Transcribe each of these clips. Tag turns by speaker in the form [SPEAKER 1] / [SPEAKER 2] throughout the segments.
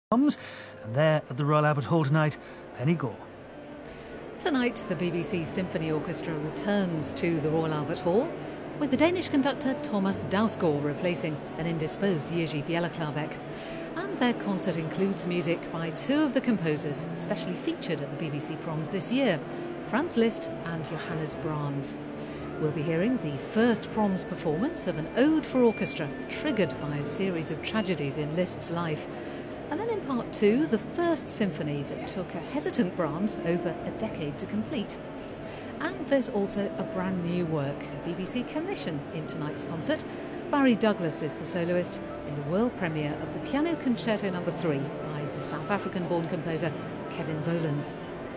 [SPEAKER 1] And there at the Royal Albert Hall tonight, Penny Gore.
[SPEAKER 2] Tonight, the BBC Symphony Orchestra returns to the Royal Albert Hall with the Danish conductor Thomas Dausgaard replacing an indisposed Jiří Bělohlávek. And their concert includes music by two of the composers specially featured at the BBC Proms this year, Franz Liszt and Johannes Brahms. We'll be hearing the first Proms performance of an ode for orchestra triggered by a series of tragedies in Liszt's life. And then in part two, the first symphony that took a hesitant Brahms over a decade to complete. And there's also a brand new work, a BBC commission in tonight's concert. Barry Douglas is the soloist in the world premiere of the Piano Concerto No. 3 by the South African-born composer Kevin Volans.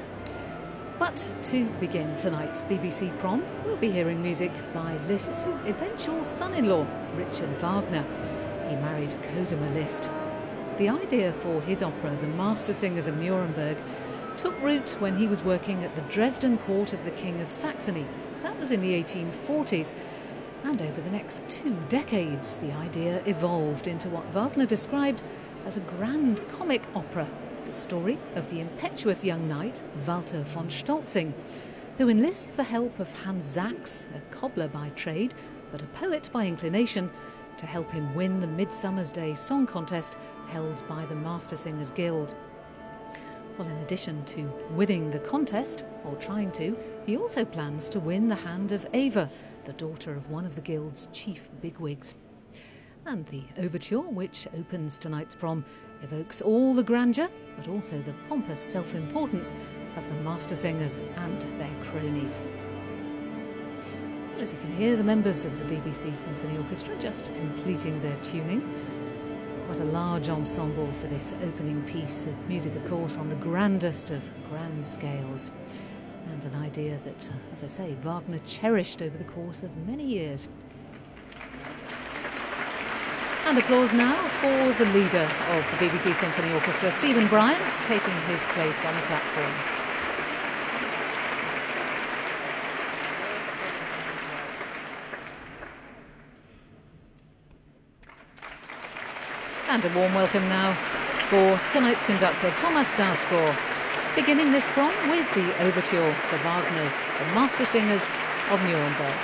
[SPEAKER 2] But to begin tonight's BBC Prom, we'll be hearing music by Liszt's eventual son-in-law, Richard Wagner. He married Cosima Liszt. The idea for his opera, The Master Singers of Nuremberg, took root when he was working at the Dresden court of the King of Saxony. That was in the 1840s. And over the next 2 decades, the idea evolved into what Wagner described as a grand comic opera, the story of the impetuous young knight, Walter von Stolzing, who enlists the help of Hans Sachs, a cobbler by trade, but a poet by inclination, to help him win the Midsummer's Day Song Contest held by the Master Singers Guild. Well, in addition to winning the contest, or trying to, he also plans to win the hand of Eva, the daughter of one of the Guild's chief bigwigs. And the overture, which opens tonight's prom, evokes all the grandeur, but also the pompous self-importance of the Master Singers and their cronies. As you can hear, the members of the BBC Symphony Orchestra just completing their tuning. Quite a large ensemble for this opening piece of music, of course, on the grandest of grand scales. And an idea that, as I say, Wagner cherished over the course of many years. And applause now for the leader of the BBC Symphony Orchestra, Stephen Bryant, taking his place on the platform. And a warm welcome now for tonight's conductor, Thomas Dausgaard, beginning this prom with the overture to Wagner's The Master Singers of Nuremberg.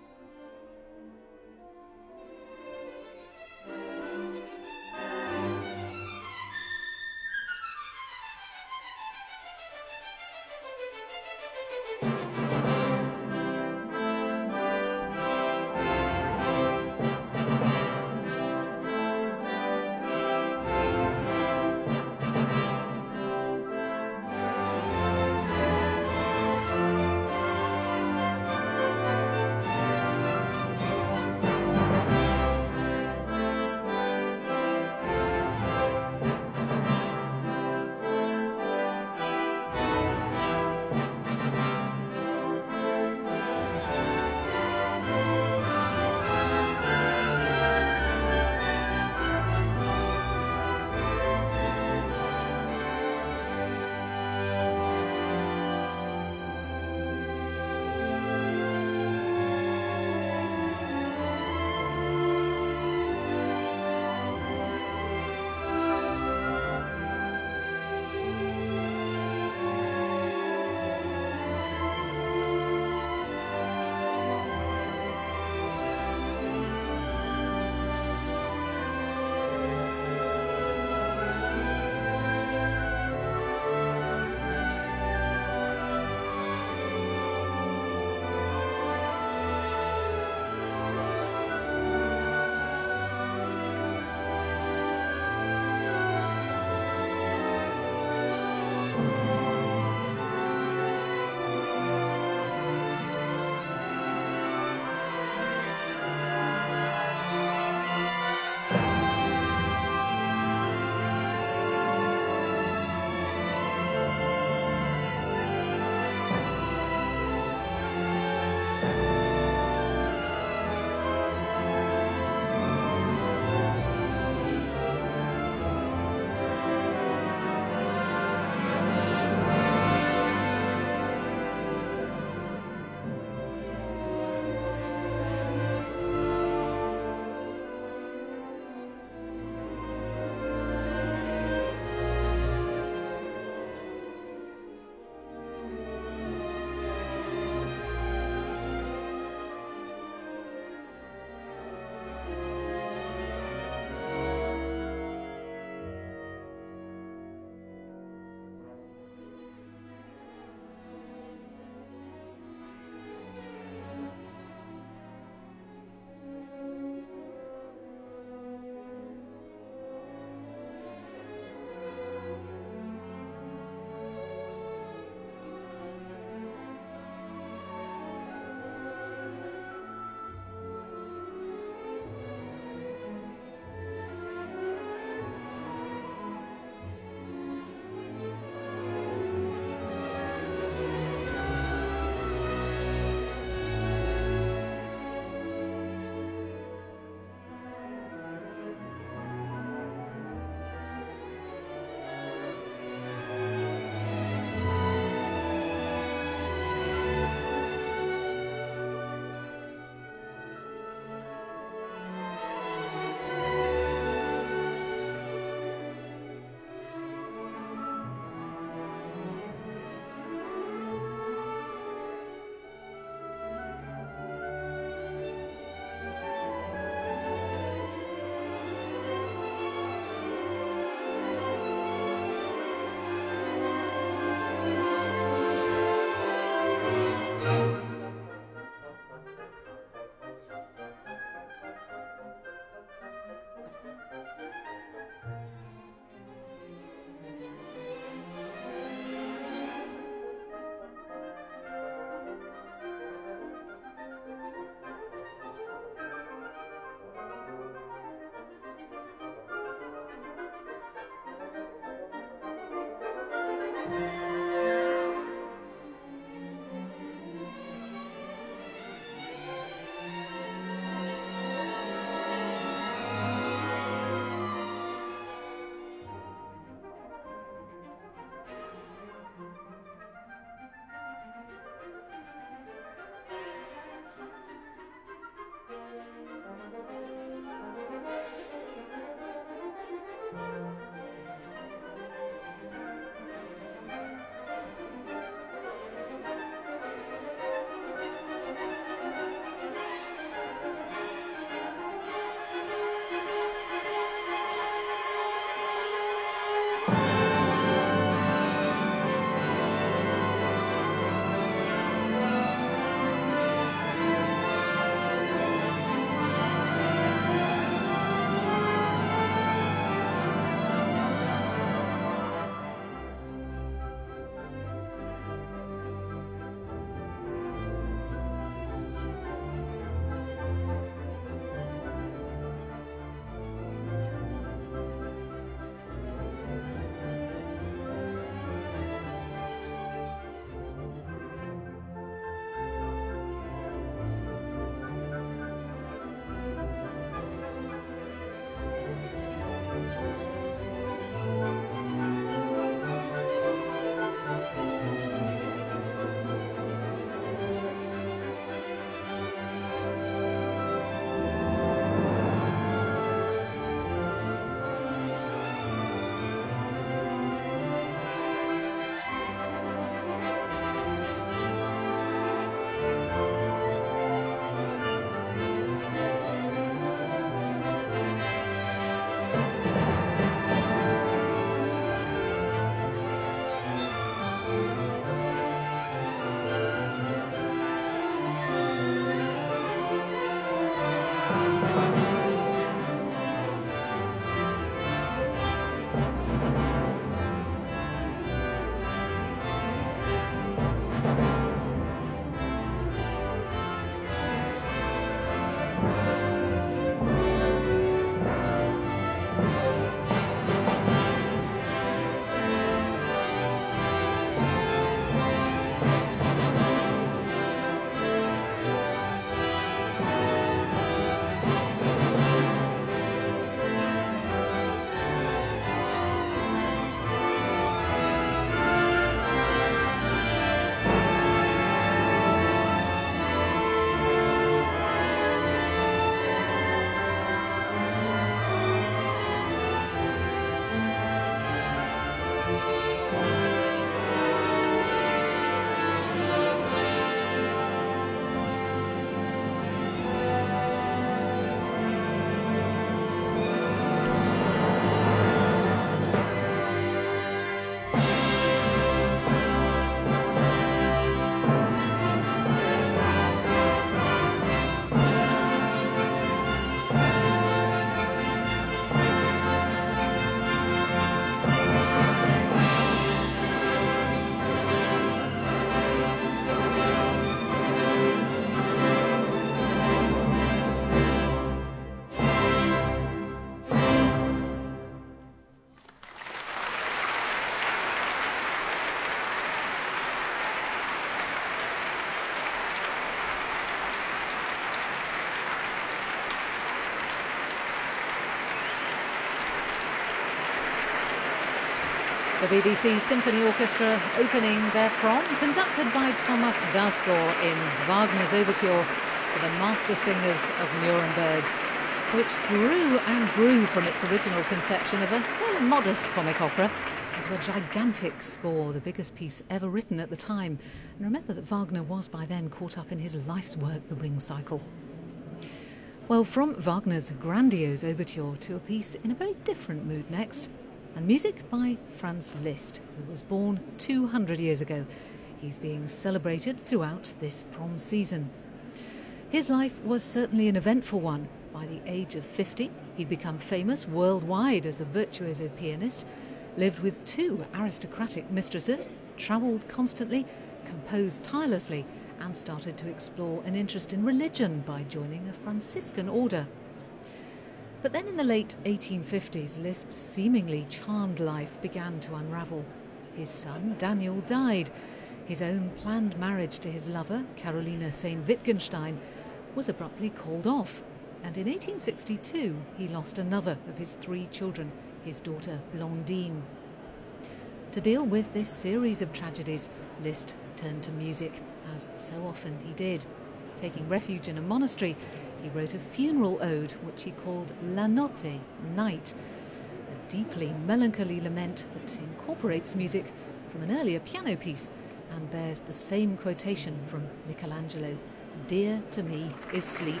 [SPEAKER 2] The BBC Symphony Orchestra opening their prom, conducted by Thomas Dausgaard in Wagner's overture to the Master Singers of Nuremberg, which grew and grew from its original conception of a fairly modest comic opera into a gigantic score, the biggest piece ever written at the time. And remember that Wagner was by then caught up in his life's work, The Ring Cycle. Well, from Wagner's grandiose overture to a piece in a very different mood next, and music by Franz Liszt, who was born 200 years ago. He's being celebrated throughout this prom season. His life was certainly an eventful one. By the age of 50, he'd become famous worldwide as a virtuoso pianist, lived with 2 aristocratic mistresses, travelled constantly, composed tirelessly, and started to explore an interest in religion by joining a Franciscan order. But then in the late 1850s, Liszt's seemingly charmed life began to unravel. His son, Daniel, died. His own planned marriage to his lover, Carolina St. Wittgenstein, was abruptly called off. And in 1862, he lost another of his 3 children, his daughter Blondine. To deal with this series of tragedies, Liszt turned to music, as so often he did. Taking refuge in a monastery, he wrote a funeral ode, which he called La Notte, Night, a deeply melancholy lament that incorporates music from an earlier piano piece and bears the same quotation from Michelangelo, "Dear to me is sleep."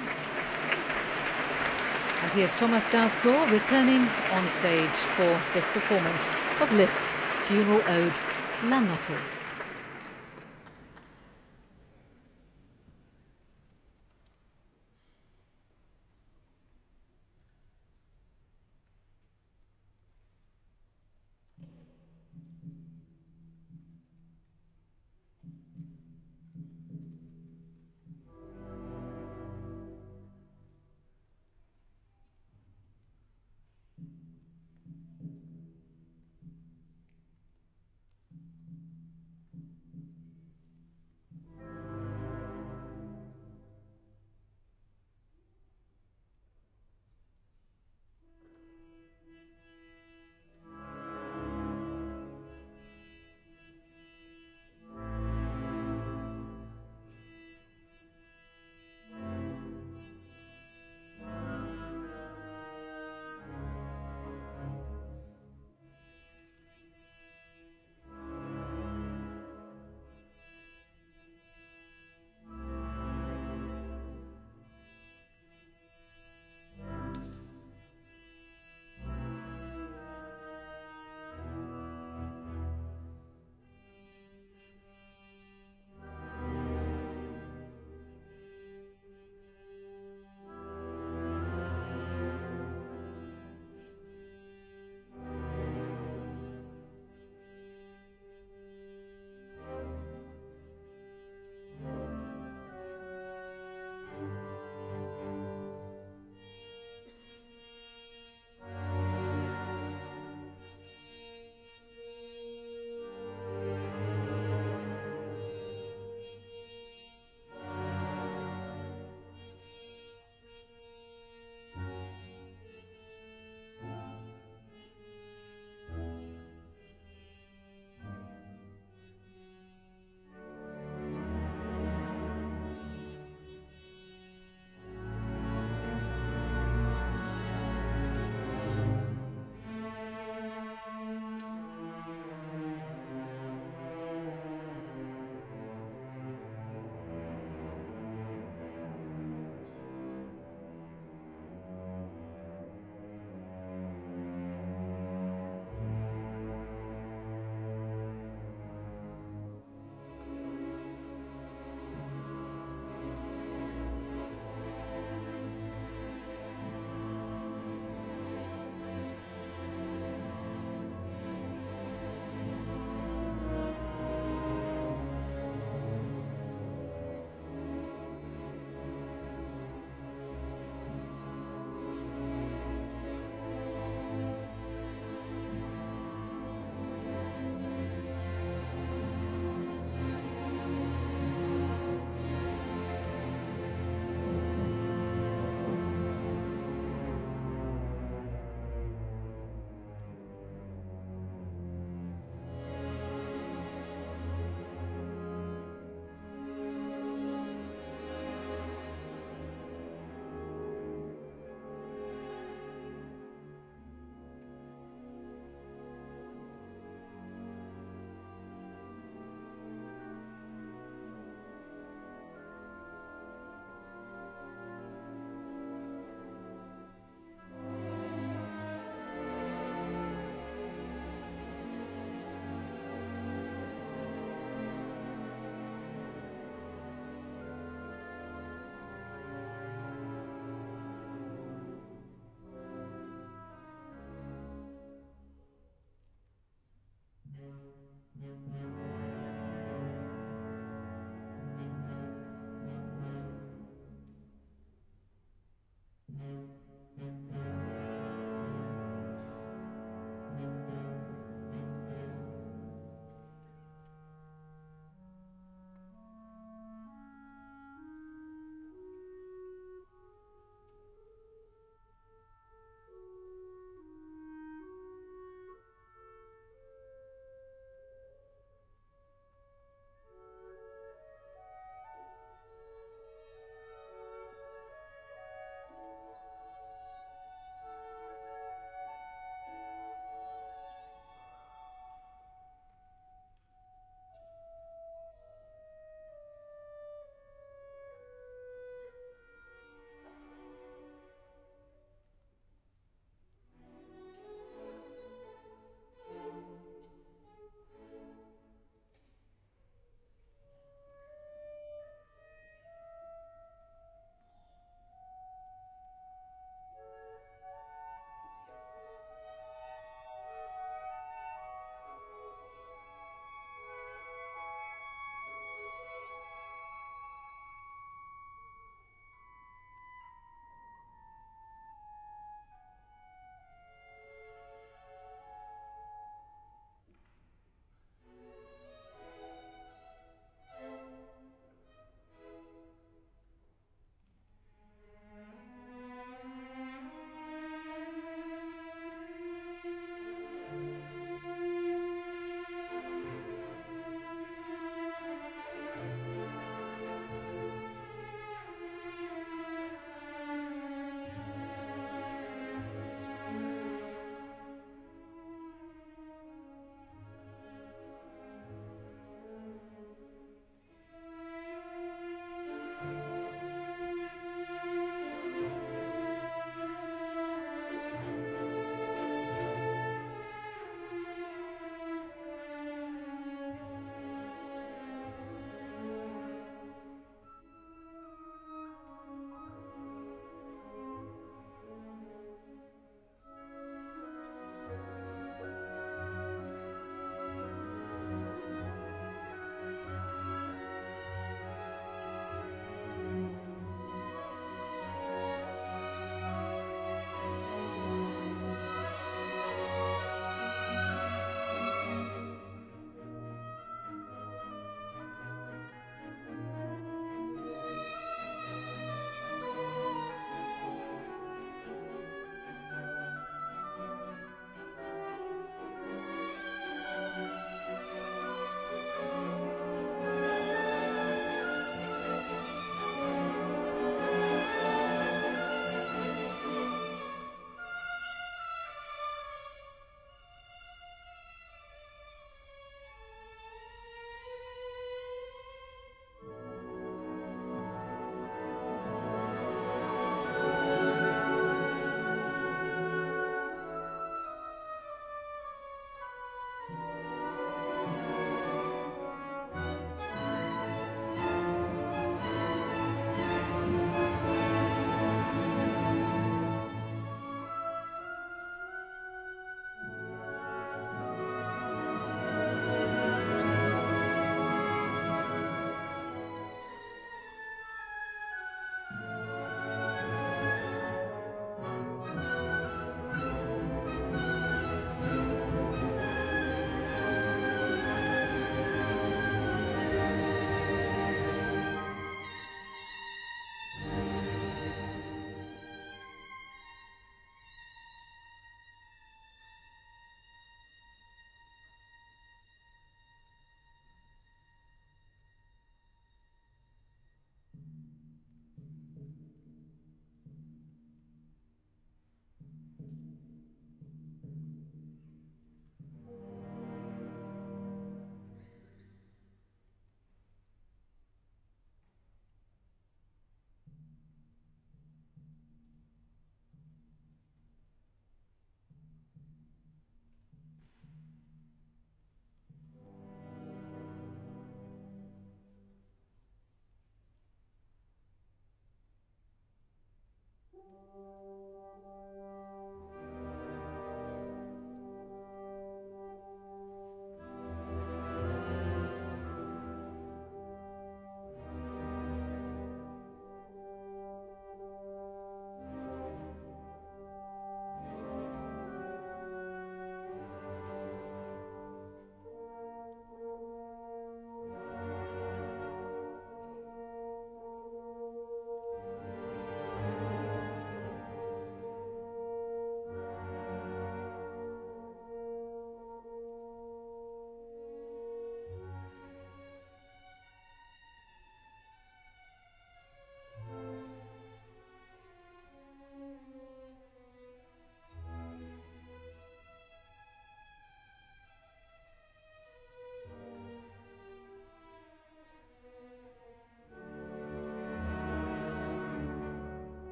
[SPEAKER 2] And here's Thomas Dausgaard returning on stage for this performance of Liszt's funeral ode, La Notte.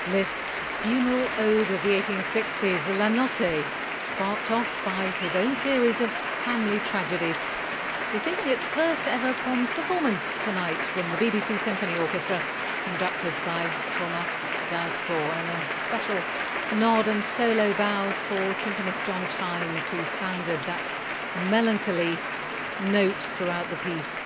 [SPEAKER 2] Liszt's funeral ode of the 1860s, La Notte, sparked off by his own series of family tragedies, receiving its first ever Proms performance tonight from the BBC Symphony Orchestra, conducted by Thomas Dausgaard, and a special nod and solo bow for timpanist John Chimes, who sounded that melancholy note throughout the piece.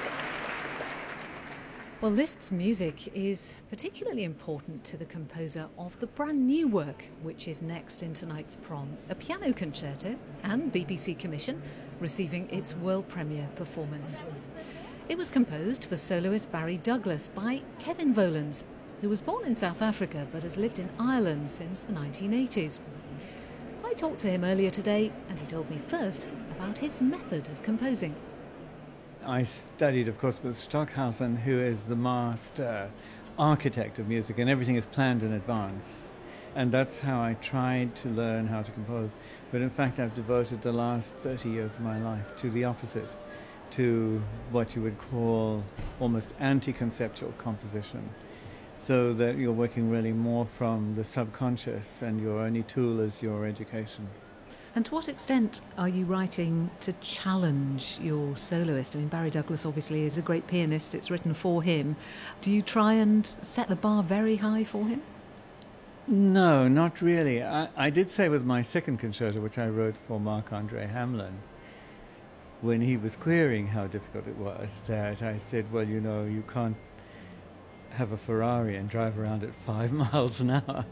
[SPEAKER 2] Well, Liszt's music is particularly important to the composer of the brand new work, which is next in tonight's prom, a piano concerto and BBC commission, receiving its world premiere performance. It was composed for soloist Barry Douglas by Kevin Volans, who was born in South Africa but has lived in Ireland since the 1980s. I talked to him earlier today, and he told me first about his method of composing.
[SPEAKER 3] I studied, of course, with Stockhausen, who is the master architect of music, and everything is planned in advance. And that's how I tried to learn how to compose. But in fact, I've devoted the last 30 years of my life to the opposite, to what you would call almost anti-conceptual composition, so that you're working really more from the subconscious, and your only tool is your education.
[SPEAKER 2] And to what extent are you writing to challenge your soloist? I mean, Barry Douglas obviously is a great pianist. It's written for him. Do you try and set the bar very high for him?
[SPEAKER 3] No, not really. I did say with my second concerto, which I wrote for Marc-André Hamelin, when he was querying how difficult it was, that I said, well, you know, you can't have a Ferrari and drive around at 5 miles an hour.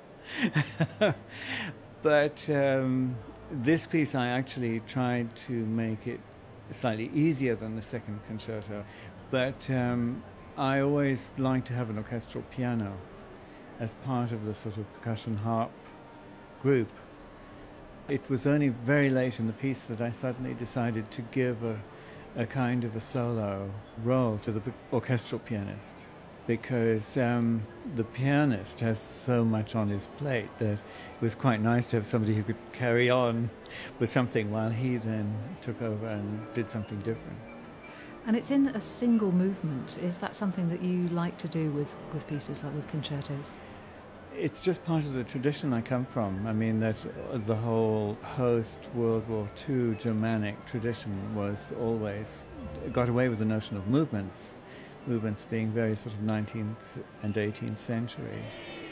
[SPEAKER 3] But this piece, I actually tried to make it slightly easier than the second concerto. But I always like to have an orchestral piano as part of the sort of percussion harp group. It was only very late in the piece that I suddenly decided to give a kind of a solo role to the orchestral pianist, because the pianist has so much on his plate that it was quite nice to have somebody who could carry on with something while he then took over and did something different.
[SPEAKER 2] And it's in a single movement. Is that something that you like to do with pieces like with concertos?
[SPEAKER 3] It's just part of the tradition I come from. I mean, that the whole post-World War II Germanic tradition was always, got away with the notion of movements being very sort of 19th and 18th century.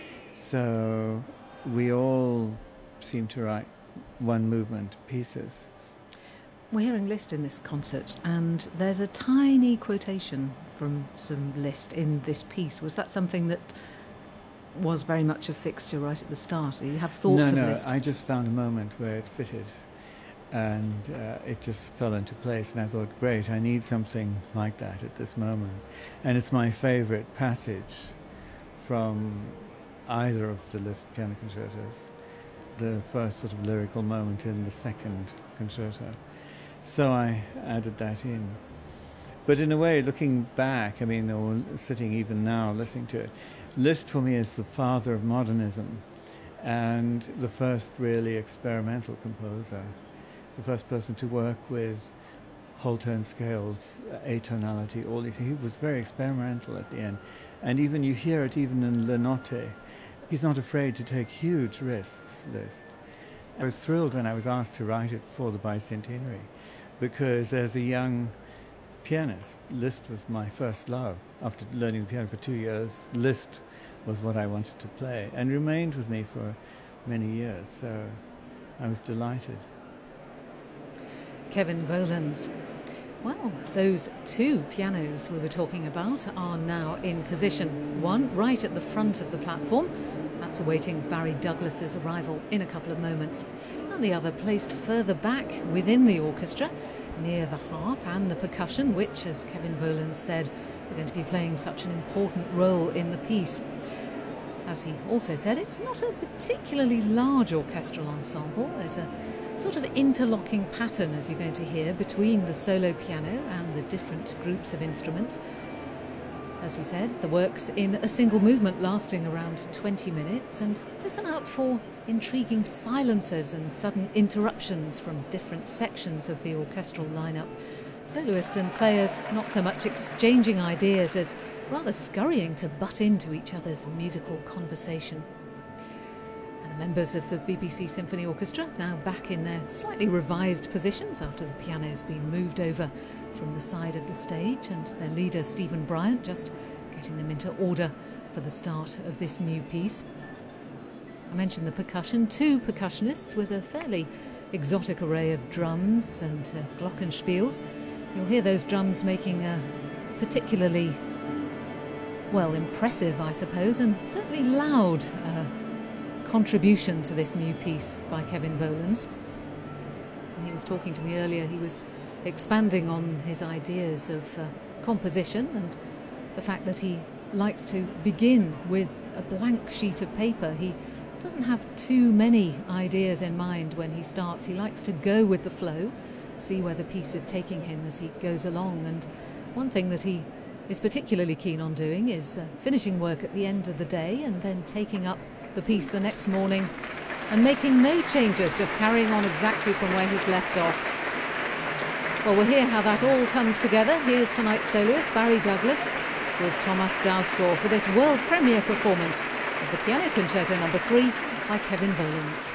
[SPEAKER 3] So we all seem to write one movement pieces.
[SPEAKER 2] We're hearing Liszt in this concert, and there's a tiny quotation from some Liszt in this piece. Was that something that was very much a fixture right at the start? Do you have thoughts of Liszt?
[SPEAKER 3] No, I just found a moment where it fitted, and it just fell into place, and I thought, great, I need something like that at this moment. And it's my favorite passage from either of the Liszt piano concertos, the first sort of lyrical moment in the second concerto. So I added that in. But in a way, looking back, I mean, or sitting even now listening to it, Liszt for me is the father of modernism, and the first really experimental composer, the first person to work with whole tone scales, atonality, all these things. He was very experimental at the end. And even you hear it even in Le Notte. He's not afraid to take huge risks, Liszt. I was thrilled when I was asked to write it for the bicentenary, because as a young pianist, Liszt was my first love. After learning the piano for 2 years, Liszt was what I wanted to play, and remained with me for many years, so I was delighted.
[SPEAKER 2] Kevin Volans. Well, those two pianos we were talking about are now in position. One right at the front of the platform, that's awaiting Barry Douglas's arrival in a couple of moments, and the other placed further back within the orchestra, near the harp and the percussion, which, as Kevin Volans said, are going to be playing such an important role in the piece. As he also said, it's not a particularly large orchestral ensemble. There's a sort of interlocking pattern, as you're going to hear, between the solo piano and the different groups of instruments. As he said, the work's in a single movement lasting around 20 minutes, and listen out for intriguing silences and sudden interruptions from different sections of the orchestral lineup, Soloist and players not so much exchanging ideas as rather scurrying to butt into each other's musical conversation. And the members of the BBC Symphony Orchestra now back in their slightly revised positions after the piano has been moved over from the side of the stage, and their leader Stephen Bryant just getting them into order for the start of this new piece. I mentioned the percussion, 2 percussionists with a fairly exotic array of drums and glockenspiels. You'll hear those drums making a particularly, well, impressive, I suppose, and certainly loud contribution to this new piece by Kevin Volans. When he was talking to me earlier, he was expanding on his ideas of composition and the fact that he likes to begin with a blank sheet of paper. He doesn't have too many ideas in mind when he starts. He likes to go with the flow, see where the piece is taking him as he goes along. And one thing that he is particularly keen on doing is finishing work at the end of the day and then taking up the piece the next morning and making no changes, just carrying on exactly from where he's left off. Well, we'll hear how that all comes together. Here's tonight's soloist, Barry Douglas, with Thomas Dausgaard for this world premiere performance of the Piano Concerto No. 3 by Kevin Volans.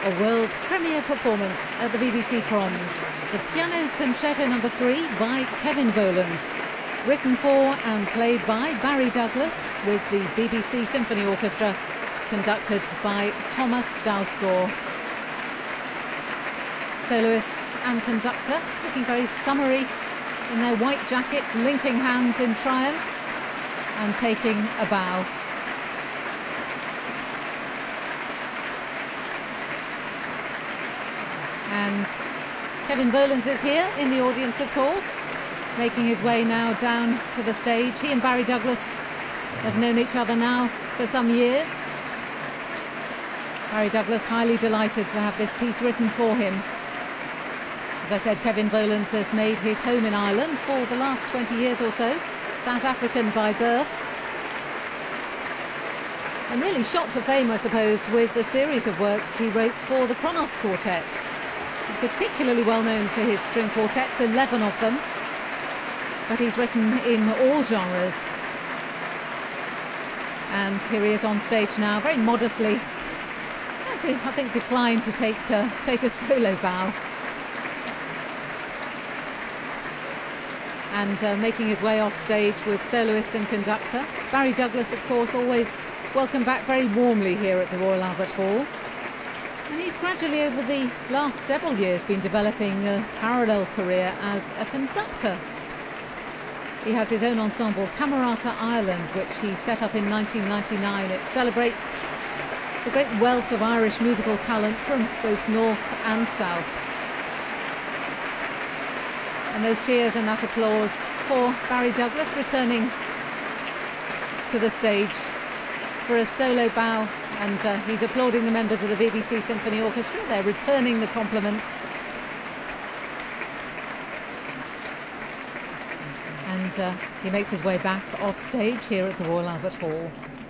[SPEAKER 2] a world premiere performance at the BBC Proms. The Piano Concerto No. 3 by Kevin Volans, written for and played by Barry Douglas, with the BBC Symphony Orchestra, conducted by Thomas Dausgaard. Soloist and conductor looking very summery in their white jackets, linking hands in triumph and taking a bow. And Kevin Volans is here in the audience, of course, making his way now down to the stage. He and Barry Douglas have known each other now for some years. Barry Douglas highly delighted to have this piece written for him. As I said, Kevin Volans has made his home in Ireland for the last 20 years or so, South African by birth, and really shot to fame, I suppose, with the series of works he wrote for the Kronos Quartet. He's particularly well known for his string quartets, 11 of them, but he's written in all genres. And here he is on stage now, very modestly, and to, I think, decline to take a solo bow. And making his way off stage with soloist and conductor. Barry Douglas, of course, always welcomed back very warmly here at the Royal Albert Hall. And he's gradually, over the last several years, been developing a parallel career as a conductor. He has his own ensemble, Camerata Ireland, which he set up in 1999. It celebrates the great wealth of Irish musical talent from both north and south. And those cheers and that applause for Barry Douglas returning to the stage for a solo bow, and he's applauding the members of the BBC Symphony Orchestra. They're returning the compliment. And he makes his way back off stage here at the Royal Albert Hall.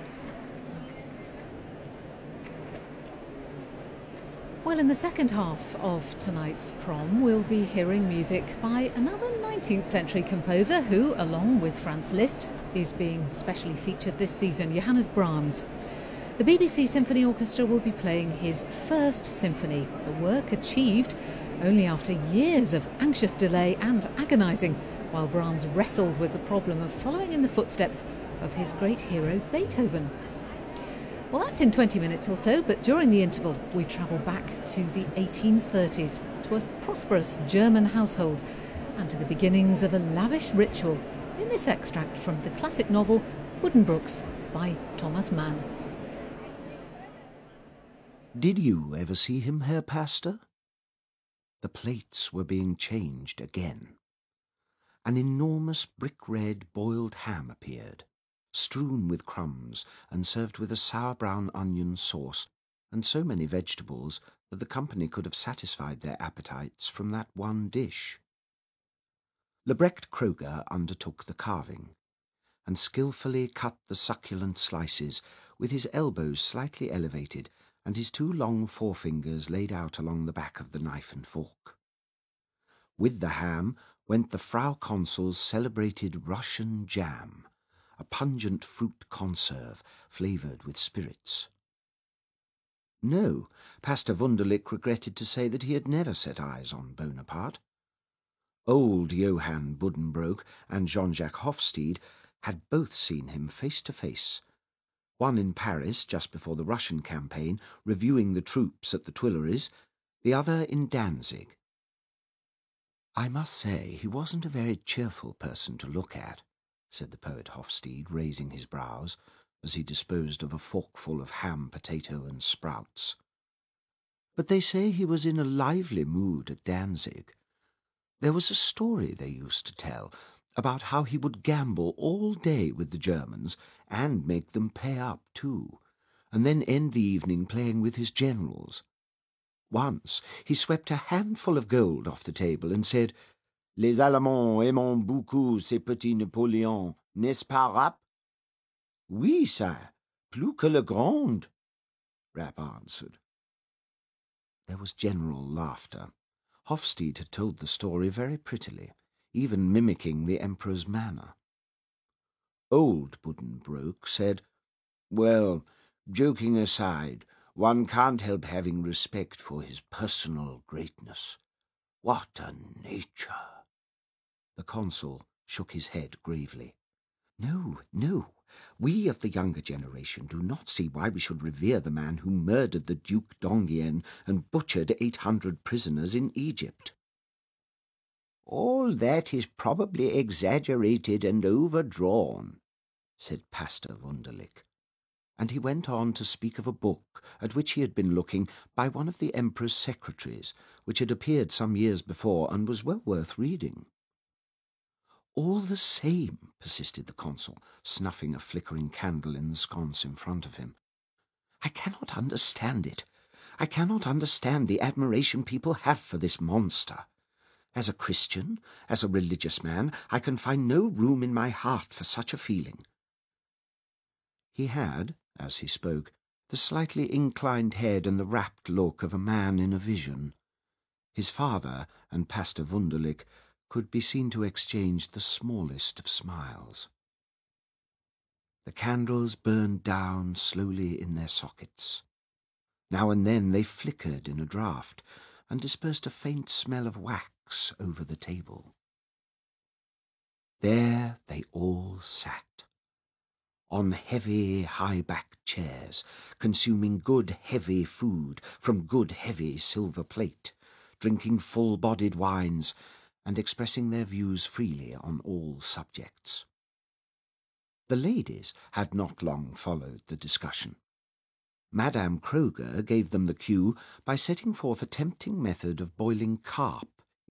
[SPEAKER 2] Well, in the second half of tonight's prom, we'll be hearing music by another 19th century composer who, along with Franz Liszt, is being specially featured this season, Johannes Brahms. The BBC Symphony Orchestra will be playing his first symphony, a work achieved only after years of anxious delay and agonising, while Brahms wrestled with the problem of following in the footsteps of his great hero Beethoven. Well, that's in 20 minutes or so, but during the interval we travel back to the 1830s, to a prosperous German household, and to the beginnings of a lavish ritual in this extract from the classic novel Buddenbrooks by Thomas Mann.
[SPEAKER 4] Did you ever see him, Herr Pastor? The plates were being changed again. An enormous brick-red boiled ham appeared, strewn with crumbs and served with a sour brown onion sauce and so many vegetables that the company could have satisfied their appetites from that one dish. Lebrecht Kroger undertook the carving, and skilfully cut the succulent slices with his elbows slightly elevated and his two long forefingers laid out along the back of the knife and fork. With the ham went the Frau Consul's celebrated Russian jam, a pungent fruit conserve flavoured with spirits. No, Pastor Wunderlich regretted to say that he had never set eyes on Bonaparte. Old Johann Buddenbrook and Jean-Jacques Hofstede had both seen him face to face, one in Paris just before the Russian campaign, reviewing the troops at the Tuileries, the other in Danzig. I must say he wasn't a very cheerful person to look at, said the poet Hofstede, raising his brows, as he disposed of a forkful of ham, potato, and sprouts. But they say he was in a lively mood at Danzig. There was a story they used to tell about how he would gamble all day with the Germans and make them pay up too, and then end the evening playing with his generals. Once he swept a handful of gold off the table and said, Les Allemands aiment beaucoup ces petits Napoléons, n'est-ce pas, Rapp? Oui, sire, plus que le grand, Rapp answered. There was general laughter. Hofstede had told the story very prettily, even mimicking the Emperor's manner. Old Buddenbrook said, Well, joking aside, one can't help having respect for his personal greatness. What a nature! The consul shook his head gravely. No, no. We of the younger generation do not see why we should revere the man who murdered the Duke d'Enghien and butchered 800 prisoners in Egypt. All that is probably exaggerated and overdrawn, said Pastor Wunderlich, and he went on to speak of a book at which he had been looking by one of the Emperor's secretaries, which had appeared some years before and was well worth reading. All the same, persisted the consul, snuffing a flickering candle in the sconce in front of him, I cannot understand it. I cannot understand the admiration people have for this monster. As a Christian, as a religious man, I can find no room in my heart for such a feeling. He had, as he spoke, the slightly inclined head and the rapt look of a man in a vision. His father and Pastor Wunderlich could be seen to exchange the smallest of smiles. The candles burned down slowly in their sockets. Now and then they flickered in a draught and dispersed a faint smell of wax over the table. There they all sat, on heavy, high-backed chairs, consuming good, heavy food from good, heavy silver plate, drinking full-bodied wines, and expressing their views freely on all subjects. The ladies had not long followed the discussion. Madame Kroger gave them the cue by setting forth a tempting method of boiling carp